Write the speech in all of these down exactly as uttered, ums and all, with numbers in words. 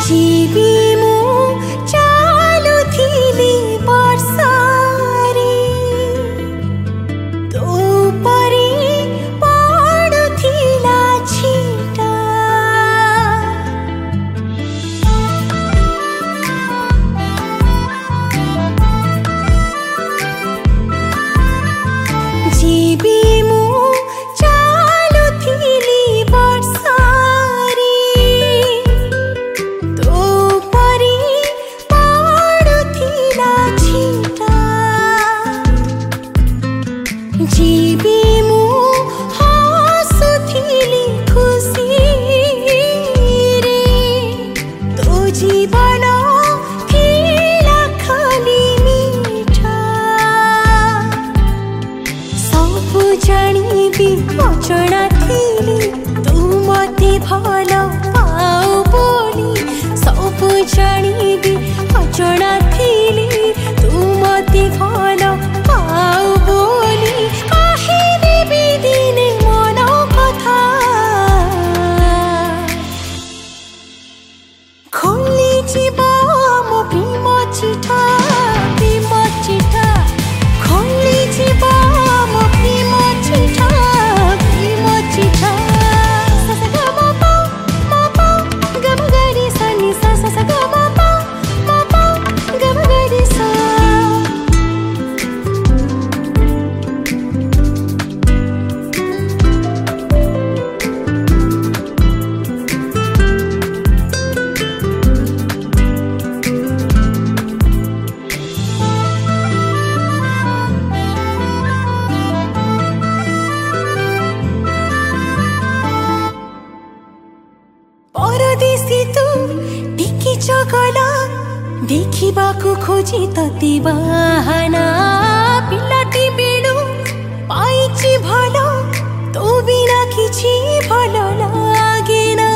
जीवी मु चालुथिली वर्षारे तो परे पडुथिला छिटा जीवी मु चालुथिली वर्षारे तो परे पडुथिला छिटा जीवी मु हसुथिली खुशी रे तो जीवन थिला खाली मीठा सबु जानिबी अचना थिली तू मते भल पाऊ बोली सबु जानिबी अचना थिली तू मते भल पाऊ बोली कहिदेबी दिने मन कथा खोली जीव मो प्रेम चिठा प्रेम चिठा खोली जीव मो प्रेम चिठा प्रेम चिठा सा सा ग म प म प ग म ग रे सा नि सा सा सा ग म प म प ग म ग रे सा परदेशी तू टिकी चगला देखिबाकु खोजी तति बाहाना पिलाटी बेलु पाइछि भल तो बिना किछि भल लागेना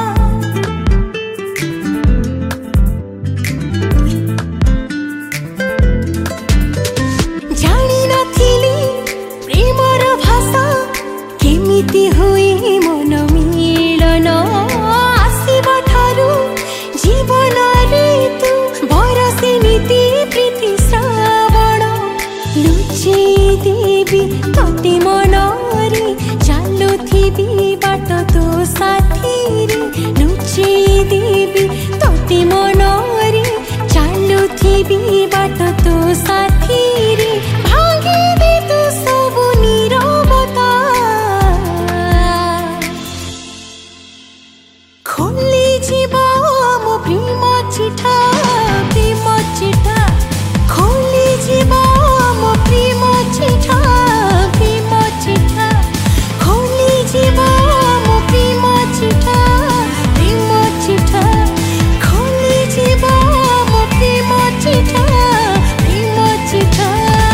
जानि नथिली प्रेमर भाषा केमिति हुए मन मिलन आसिब ठारु जीवन ऋतु बरसे नीति प्रीति श्रावण लुचि देवी तते मनरे चालुथिबी बाट तो साथी रे लुचि देवी तते मनरे चालुथिबी बाट तो साथी रे भांगी दे तू सबु नीरवता खोली जीव मो प्रेम चिठा प्रेम चिठा खोली जीव मो प्रेम चिठा प्रेम चिठा खोली जीव मो प्रेम चिठा प्रेम चिठा खोली जीव मो प्रेम चिठा प्रेम चिठा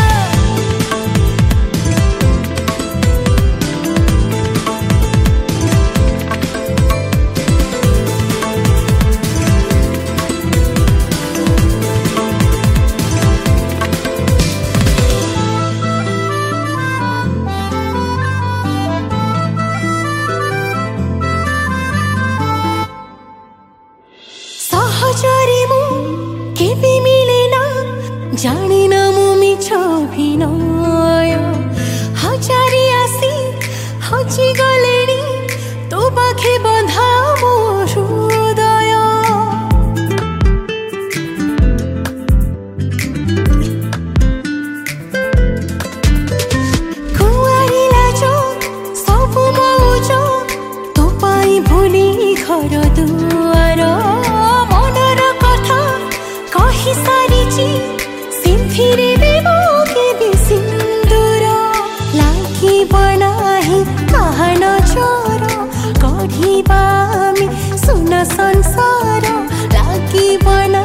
सहजरे मु केबे मिलेना जानिन मु मिछ भिनय हजारे आसी हजि गलेनी तो पाखे बंधा मो हृदय कुआरी लाज सबु मौज तो पाई भूली घर दुआर मनर कथा कहि सारिछि सिंथिरे देबो केबे सिंदूर लागिब नाही काहा नजर गढिबा आमी सुन संसार लागिब नाही